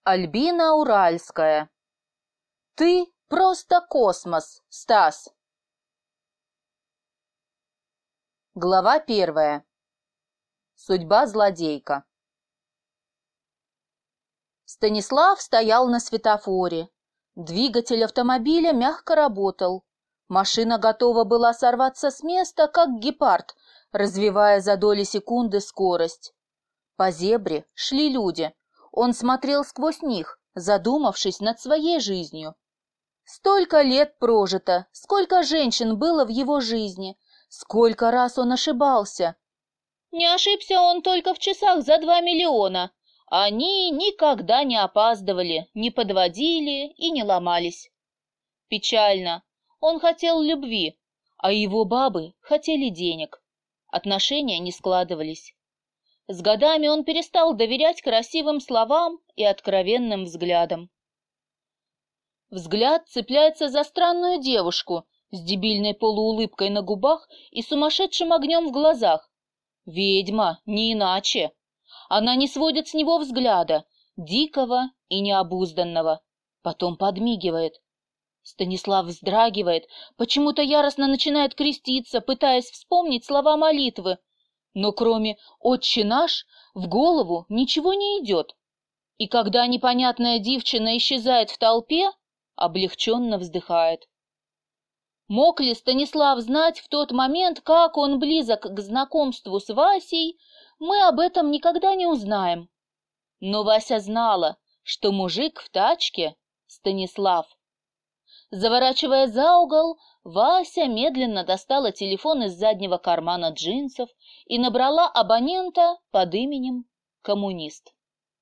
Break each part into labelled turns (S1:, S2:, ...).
S1: Альбина Уральская. Ты просто космос, Стас. Глава 1. Судьба злодейка. Станислав стоял на светофоре. Двигатель автомобиля мягко работал. Машина готова была сорваться с места, как гепард, развивая за доли секунды скорость. По зебре шли люди. Он смотрел сквозь них, задумавшись над своей жизнью. Столько лет прожито, сколько женщин было в его жизни, сколько раз он ошибался. Не ошибся он только в часах за 2 миллиона. Они никогда не опаздывали, не подводили и не ломались. Печально. Он хотел любви, а его бабы хотели денег. Отношения не складывались. С годами он перестал доверять красивым словам и откровенным взглядам. Взгляд цепляется за странную девушку с дебильной полуулыбкой на губах и сумасшедшим огнем в глазах. Ведьма, не иначе. Она не сводит с него взгляда, дикого и необузданного. Потом подмигивает. Станислав вздрагивает, почему-то яростно начинает креститься, пытаясь вспомнить слова молитвы. Но кроме «Отче наш» в голову ничего не идет. И когда непонятная девчина исчезает в толпе, облегченно вздыхает. Мог ли Станислав знать в тот момент, как он близок к знакомству с Васей, мы об этом никогда не узнаем. Но Вася знала, что мужик в тачке — Станислав. Заворачивая за угол, Вася медленно достала телефон из заднего кармана джинсов и набрала абонента под именем Коммунист.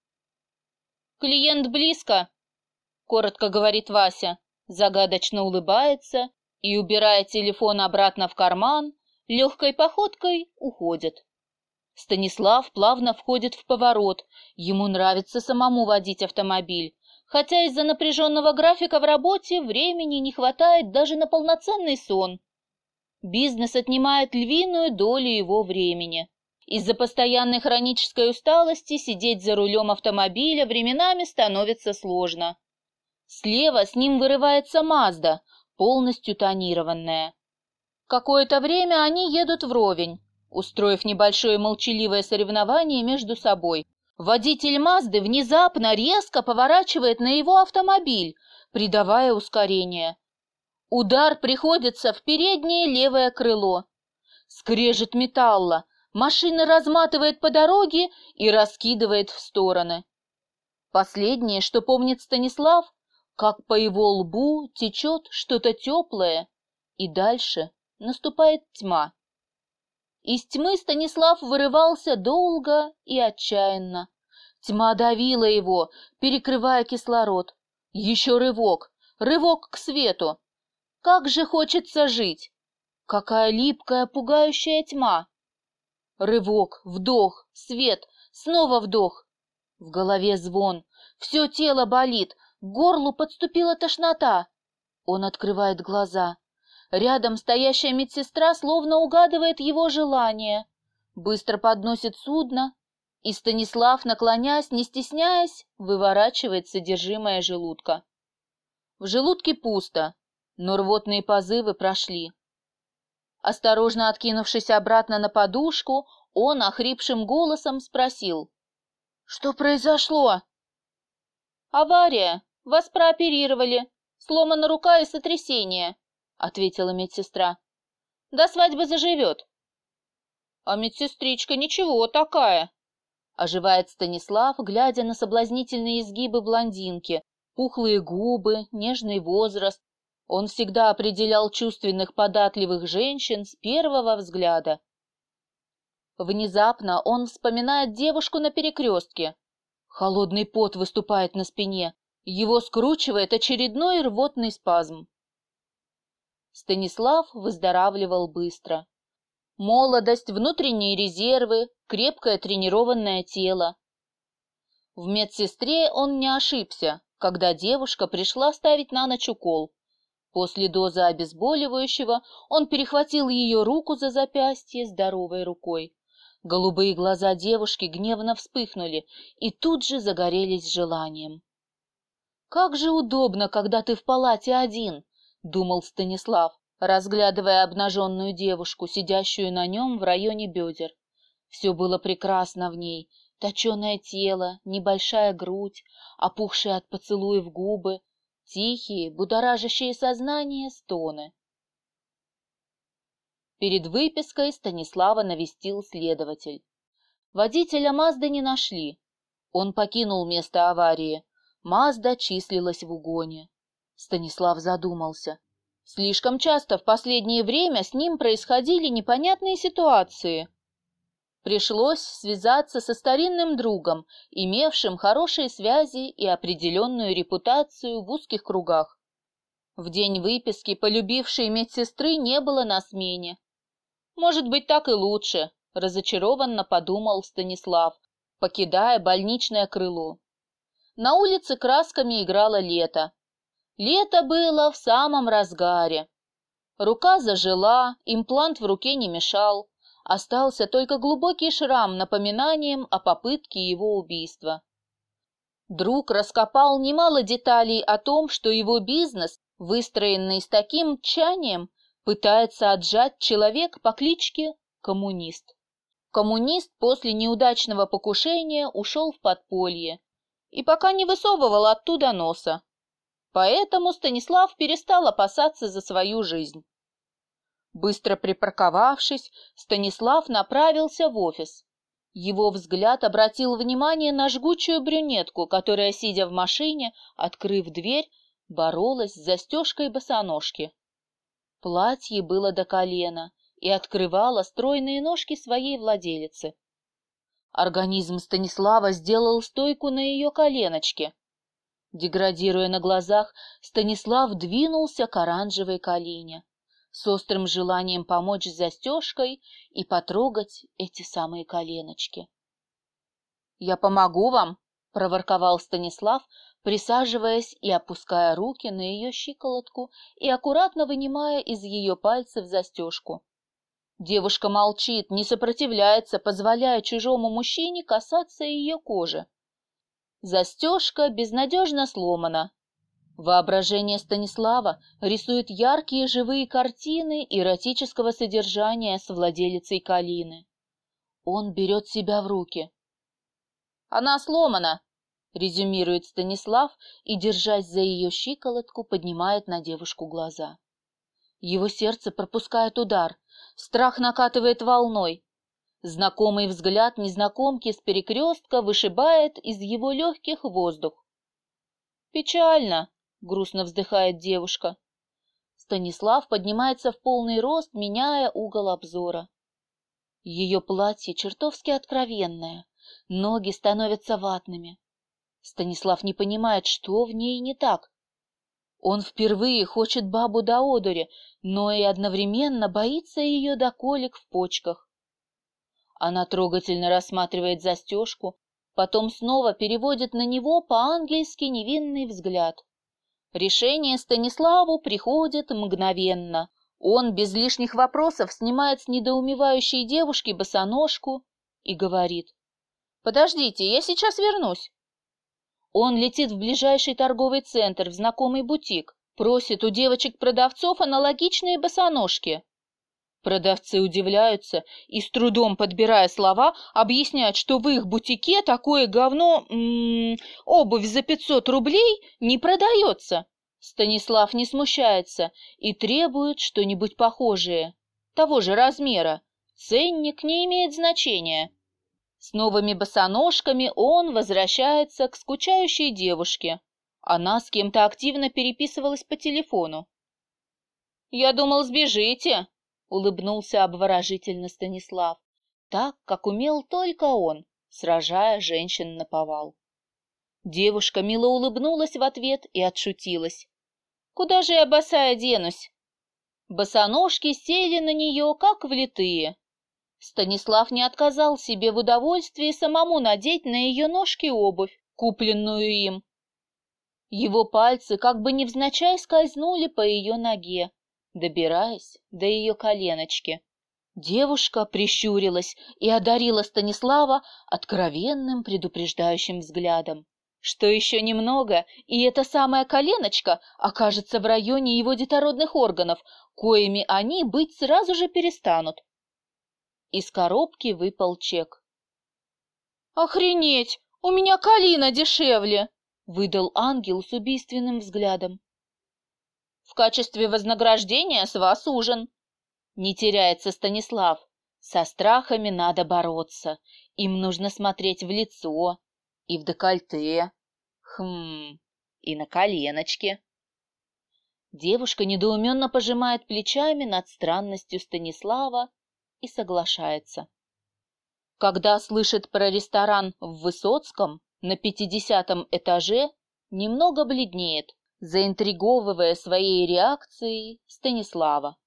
S1: «Клиент близко», — коротко говорит Вася, загадочно улыбается и, убирая телефон обратно в карман, легкой походкой уходит. Станислав плавно входит в поворот, ему нравится самому водить автомобиль, хотя из-за напряженного графика в работе времени не хватает даже на полноценный сон. Бизнес отнимает львиную долю его времени. Из-за постоянной хронической усталости сидеть за рулем автомобиля временами становится сложно. Слева с ним вырывается Мазда, полностью тонированная. Какое-то время они едут вровень, устроив небольшое молчаливое соревнование между собой. Водитель Мазды внезапно резко поворачивает на его автомобиль, придавая ускорение. Удар приходится в переднее левое крыло. Скрежет металла, машина разматывает по дороге и раскидывает в стороны. Последнее, что помнит Станислав, как по его лбу течет что-то теплое, и дальше наступает тьма. Из тьмы Станислав вырывался долго и отчаянно. Тьма давила его, перекрывая кислород. Еще рывок, рывок к свету. Как же хочется жить! Какая липкая, пугающая тьма! Рывок, вдох, свет, снова вдох. В голове звон, все тело болит, к горлу подступила тошнота. Он открывает глаза. Рядом стоящая медсестра словно угадывает его желание. Быстро подносит судно, и Станислав, наклоняясь, не стесняясь, выворачивает содержимое желудка. В желудке пусто, но рвотные позывы прошли. Осторожно откинувшись обратно на подушку, он охрипшим голосом спросил: «Что произошло?» «Авария. Вас прооперировали. Сломана рука и сотрясение», — ответила медсестра. «До свадьбы заживет». «А медсестричка ничего такая», — оживает Станислав, глядя на соблазнительные изгибы блондинки, пухлые губы, нежный возраст. Он всегда определял чувственных податливых женщин с первого взгляда. Внезапно он вспоминает девушку на перекрестке. Холодный пот выступает на спине, его скручивает очередной рвотный спазм. Станислав выздоравливал быстро. Молодость, внутренние резервы, крепкое тренированное тело. В медсестре он не ошибся, когда девушка пришла ставить на ночь укол. После дозы обезболивающего он перехватил ее руку за запястье здоровой рукой. Голубые глаза девушки гневно вспыхнули и тут же загорелись желанием. «Как же удобно, когда ты в палате один», — думал Станислав, разглядывая обнаженную девушку, сидящую на нем в районе бедер. Все было прекрасно в ней: точеное тело, небольшая грудь, опухшие от поцелуев губы, тихие, будоражащие сознание стоны. Перед выпиской Станислава навестил следователь. Водителя Мазды не нашли. Он покинул место аварии. Мазда числилась в угоне. Станислав задумался. Слишком часто в последнее время с ним происходили непонятные ситуации. Пришлось связаться со старинным другом, имевшим хорошие связи и определенную репутацию в узких кругах. В день выписки полюбившей медсестры не было на смене. «Может быть, так и лучше», — разочарованно подумал Станислав, покидая больничное крыло. На улице красками играло лето. Лето было в самом разгаре. Рука зажила, имплант в руке не мешал. Остался только глубокий шрам напоминанием о попытке его убийства. Друг раскопал немало деталей о том, что его бизнес, выстроенный с таким тщанием, пытается отжать человек по кличке Коммунист. Коммунист после неудачного покушения ушел в подполье и пока не высовывал оттуда носа. Поэтому Станислав перестал опасаться за свою жизнь. Быстро припарковавшись, Станислав направился в офис. Его взгляд обратил внимание на жгучую брюнетку, которая, сидя в машине, открыв дверь, боролась с застежкой босоножки. Платье было до колена и открывало стройные ножки своей владелицы. Организм Станислава сделал стойку на ее коленочке. Деградируя на глазах, Станислав двинулся к оранжевой калине с острым желанием помочь с застежкой и потрогать эти самые коленочки. «Я помогу вам», — проворковал Станислав, присаживаясь и опуская руки на ее щиколотку и аккуратно вынимая из ее пальцев застежку. Девушка молчит, не сопротивляется, позволяя чужому мужчине касаться ее кожи. Застежка безнадежно сломана. Воображение Станислава рисует яркие живые картины эротического содержания с владелицей калины. Он берет себя в руки. «Она сломана», — резюмирует Станислав и, держась за ее щиколотку, поднимает на девушку глаза. Его сердце пропускает удар, страх накатывает волной. Знакомый взгляд незнакомки с перекрестка вышибает из его легких воздух. «Печально», — грустно вздыхает девушка. Станислав поднимается в полный рост, меняя угол обзора. Ее платье чертовски откровенное, ноги становятся ватными. Станислав не понимает, что в ней не так. Он впервые хочет бабу до одури, но и одновременно боится ее до колик в почках. Она трогательно рассматривает застежку, потом снова переводит на него по-ангельски невинный взгляд. Решение Станиславу приходит мгновенно. Он без лишних вопросов снимает с недоумевающей девушки босоножку и говорит: «Подождите, я сейчас вернусь». Он летит в ближайший торговый центр, в знакомый бутик, просит у девочек-продавцов аналогичные босоножки. Продавцы удивляются и, с трудом подбирая слова, объясняют, что в их бутике такое говно, обувь за 500 рублей не продается. Станислав не смущается и требует что-нибудь похожее, того же размера. Ценник не имеет значения. С новыми босоножками он возвращается к скучающей девушке. Она с кем-то активно переписывалась по телефону. «Я думал, сбежите», — улыбнулся обворожительно Станислав, так, как умел только он, сражая женщин наповал. Девушка мило улыбнулась в ответ и отшутилась. «Куда же я босая денусь?» Босоножки сели на нее, как влитые. Станислав не отказал себе в удовольствии самому надеть на ее ножки обувь, купленную им. Его пальцы как бы невзначай скользнули по ее ноге, добираясь до ее коленочки. Девушка прищурилась и одарила Станислава откровенным предупреждающим взглядом. что еще немного, и эта самая коленочка окажется в районе его детородных органов, коими они быть сразу же перестанут. Из коробки выпал чек. «Охренеть! У меня калина дешевле!» — выдал ангел с убийственным взглядом. «В качестве вознаграждения с вас ужин!» Не теряется Станислав. Со страхами надо бороться. Им нужно смотреть в лицо и в декольте. И на коленочке. Девушка недоуменно пожимает плечами над странностью Станислава и соглашается. Когда слышит про ресторан в Высоцком на 50-м этаже, немного бледнеет, заинтриговывая своей реакцией Станислава.